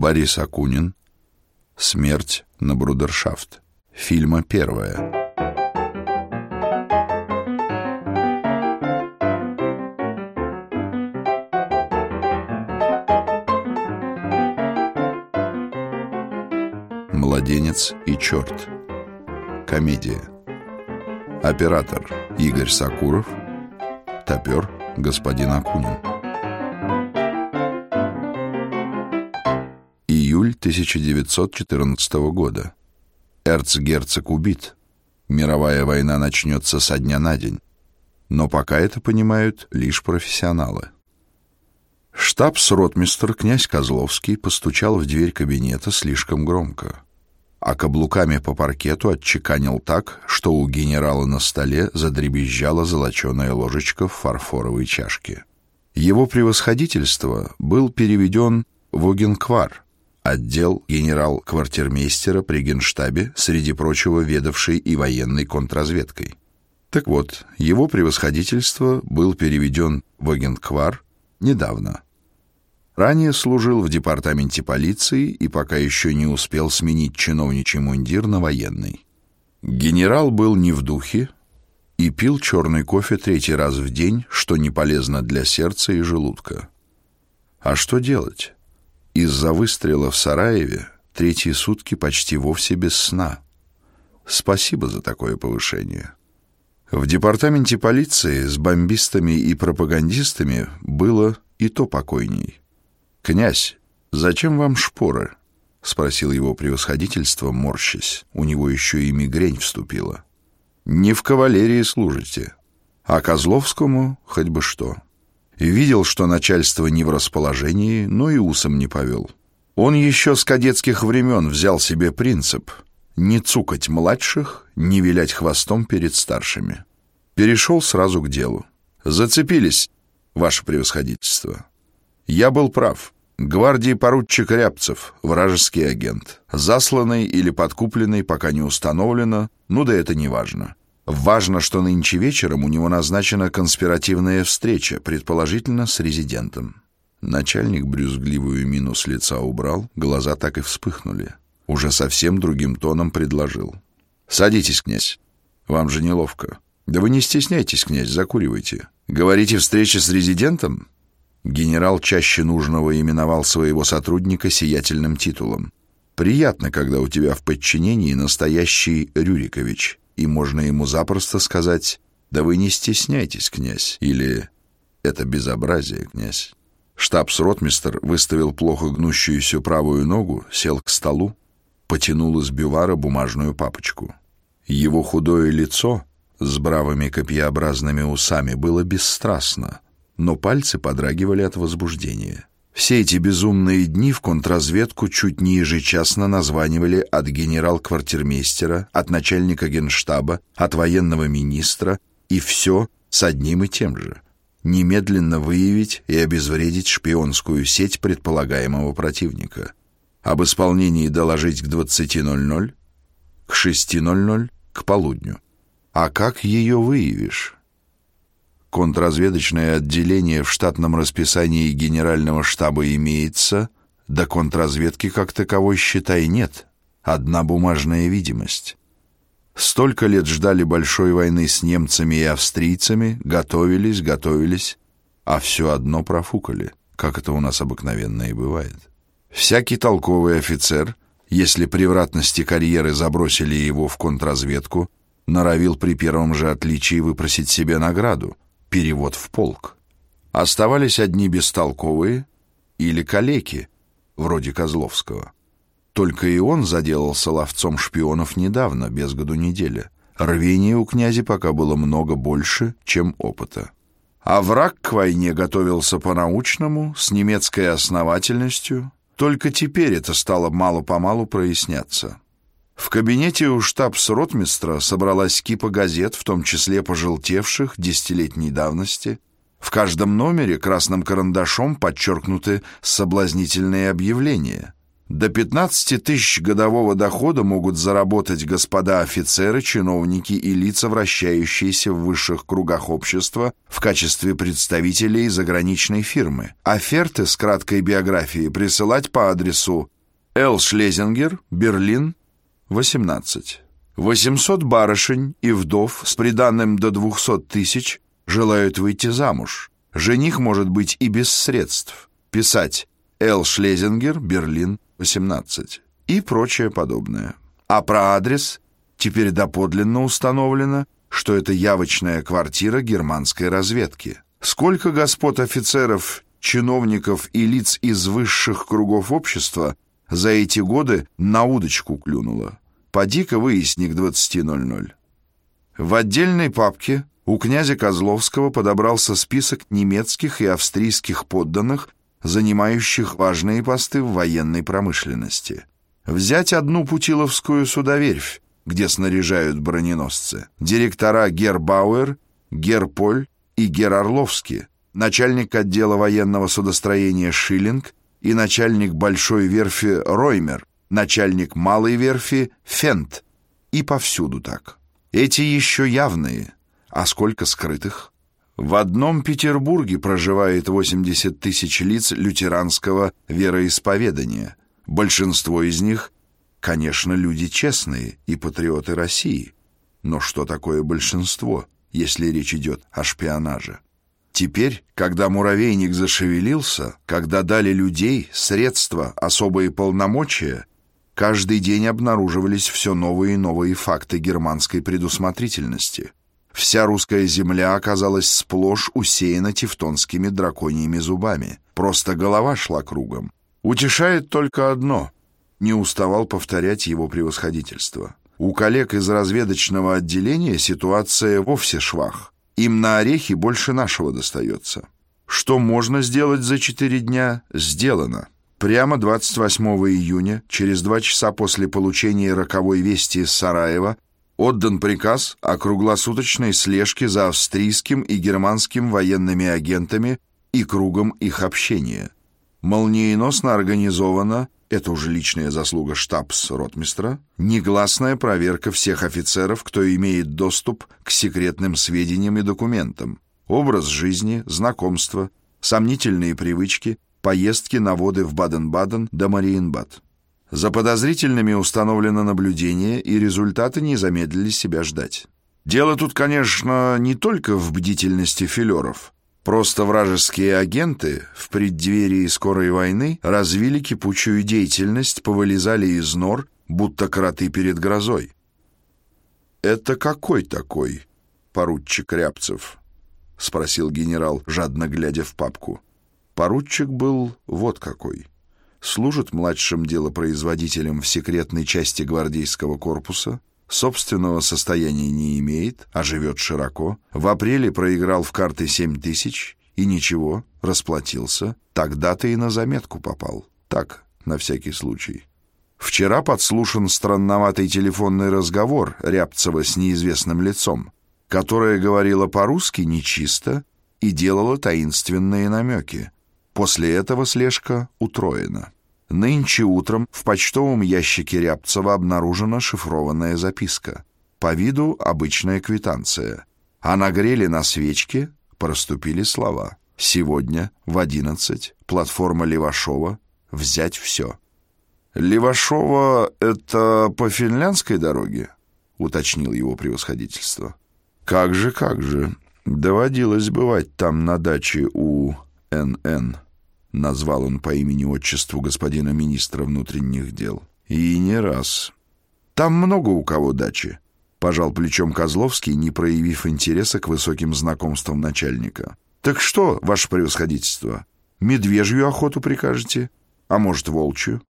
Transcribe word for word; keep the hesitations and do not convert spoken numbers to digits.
Борис Акунин. Смерть на брудершафт. Фильма первая. Младенец и черт. Комедия. Оператор Игорь Сакуров. Топер господин Акунин. Июль тысяча девятьсот четырнадцатого года. Эрцгерцог убит. Мировая война начнется со дня на день. Но пока это понимают лишь профессионалы. Штабс-ротмистр князь Козловский постучал в дверь кабинета слишком громко, а каблуками по паркету отчеканил так, что у генерала на столе задребезжала золоченая ложечка в фарфоровой чашке. Его превосходительство был переведен в Огенквар, отдел генерал-квартирмейстера при Генштабе, среди прочего ведавший и военной контрразведкой. Так вот, его превосходительство был переведен в Огенквар недавно. Ранее служил в департаменте полиции и пока еще не успел сменить чиновничий мундир на военный. Генерал был не в духе и пил черный кофе третий раз в день, что не полезно для сердца и желудка. А что делать? Из-за выстрела в Сараеве третьи сутки почти вовсе без сна. Спасибо за такое повышение. В департаменте полиции с бомбистами и пропагандистами было и то покойней. «Князь, зачем вам шпоры?» — спросил его превосходительство, морщась. У него еще и мигрень вступила. «Не в кавалерии служите, а Козловскому хоть бы что». Видел, что начальство не в расположении, но и усом не повел. Он еще с кадетских времен взял себе принцип не цукать младших, не вилять хвостом перед старшими. Перешел сразу к делу. «Зацепились, ваше превосходительство. Я был прав. Гвардии поручик Рябцев, вражеский агент. Засланный или подкупленный, пока не установлено, ну да это не важно. Важно, что нынче вечером у него назначена конспиративная встреча, предположительно с резидентом». Начальник брюзгливую мину с лица убрал, глаза так и вспыхнули. Уже совсем другим тоном предложил. «Садитесь, князь. Вам же неловко». «Да вы не стесняйтесь, князь, закуривайте. Говорите, встреча с резидентом?» Генерал чаще нужного именовал своего сотрудника сиятельным титулом. «Приятно, когда у тебя в подчинении настоящий Рюрикович, и можно ему запросто сказать: да вы не стесняйтесь, князь», или «это безобразие, князь». Штабс-ротмистр выставил плохо гнущуюся правую ногу, сел к столу, потянул из бювара бумажную папочку. Его худое лицо с бравыми копьеобразными усами было бесстрастно, но пальцы подрагивали от возбуждения. Все эти безумные дни в контрразведку чуть не ежечасно названивали от генерал-квартирмейстера, от начальника генштаба, от военного министра, и все с одним и тем же: немедленно выявить и обезвредить шпионскую сеть предполагаемого противника, об исполнении доложить к двадцати ноль-ноль, к шести ноль-ноль, к полудню. А как ее выявишь? Контрразведочное отделение в штатном расписании генерального штаба имеется, да контрразведки как таковой, считай, нет. Одна бумажная видимость. Столько лет ждали большой войны с немцами и австрийцами, готовились, готовились, а все одно профукали, как это у нас обыкновенно и бывает. Всякий толковый офицер, если превратности карьеры забросили его в контрразведку, норовил при первом же отличии выпросить себе награду — перевод в полк. Оставались одни бестолковые или калеки, вроде Козловского. Только и он заделался ловцом шпионов недавно, без году недели. Рвения у князя пока было много больше, чем опыта. А враг к войне готовился по-научному, с немецкой основательностью. Только теперь это стало мало-помалу проясняться. В кабинете у штабс-ротмистра собралась кипа газет, в том числе пожелтевших, десятилетней давности. В каждом номере красным карандашом подчеркнуты соблазнительные объявления. До пятнадцати тысяч годового дохода могут заработать господа офицеры, чиновники и лица, вращающиеся в высших кругах общества в качестве представителей заграничной фирмы. Оферты с краткой биографией присылать по адресу Л. Шлезингер, Берлин, восемнадцать. восемьсот барышень и вдов с приданым до двухсот тысяч желают выйти замуж. Жених может быть и без средств. Писать Л. Шлезингер, Берлин, восемнадцать. И прочее подобное. А про адрес теперь доподлинно установлено, что это явочная квартира германской разведки. Сколько господ офицеров, чиновников и лиц из высших кругов общества за эти годы на удочку клюнуло? Поди-ка выясни к двадцати ноль-ноль. В отдельной папке у князя Козловского подобрался список немецких и австрийских подданных, занимающих важные посты в военной промышленности. Взять одну Путиловскую судоверфь, где снаряжают броненосцы. Директора гер Бауэр, гер Поль и гер Орловский, начальник отдела военного судостроения Шиллинг и начальник большой верфи Роймер, начальник малой верфи Фент. И повсюду так. Эти еще явные, а сколько скрытых? В одном Петербурге проживает восемьдесят тысяч лиц лютеранского вероисповедания. Большинство из них, конечно, люди честные и патриоты России. Но что такое большинство, если речь идет о шпионаже? Теперь, когда муравейник зашевелился, когда дали людей, средства, особые полномочия, каждый день обнаруживались все новые и новые факты германской предусмотрительности. Вся русская земля оказалась сплошь усеяна тевтонскими драконьими зубами. Просто голова шла кругом. Утешает только одно — не уставал повторять его превосходительство. У коллег из разведочного отделения ситуация вовсе швах. Им на орехи больше нашего достается. Что можно сделать за четыре дня, сделано. Прямо двадцать восьмого июня, через два часа после получения роковой вести из Сараева, отдан приказ о круглосуточной слежке за австрийским и германским военными агентами и кругом их общения. Молниеносно организована, это уже личная заслуга штабс-ротмистра, негласная проверка всех офицеров, кто имеет доступ к секретным сведениям и документам, образ жизни, знакомства, сомнительные привычки, поездки на воды в Баден-Баден да Мариенбад. За подозрительными установлено наблюдение, и результаты не замедлили себя ждать. Дело тут, конечно, не только в бдительности филеров. Просто вражеские агенты в преддверии скорой войны развили кипучую деятельность, повылезали из нор, будто кроты перед грозой. «Это какой такой поручик Рябцев?» — спросил генерал, жадно глядя в папку. Поручик был вот какой. Служит младшим делопроизводителем в секретной части гвардейского корпуса, собственного состояния не имеет, а живет широко. В апреле проиграл в карты семь тысяч и ничего, расплатился. Тогда-то и на заметку попал. Так, на всякий случай. Вчера подслушан странноватый телефонный разговор Рябцева с неизвестным лицом, которое говорило по-русски нечисто и делало таинственные намеки. После этого слежка утроена. Нынче утром в почтовом ящике Рябцева обнаружена шифрованная записка. По виду обычная квитанция. А на гриле на свечке проступили слова: «Сегодня в одиннадцать платформа Левашова. Взять все». «Левашова — это по финляндской дороге?» — уточнил его превосходительство. «Как же, как же. Доводилось бывать там на даче у Н Н» — назвал он по имени-отчеству господина министра внутренних дел. «И не раз. Там много у кого дачи», — пожал плечом Козловский, не проявив интереса к высоким знакомствам начальника. «Так что, ваше превосходительство, медвежью охоту прикажете? А может, волчью?»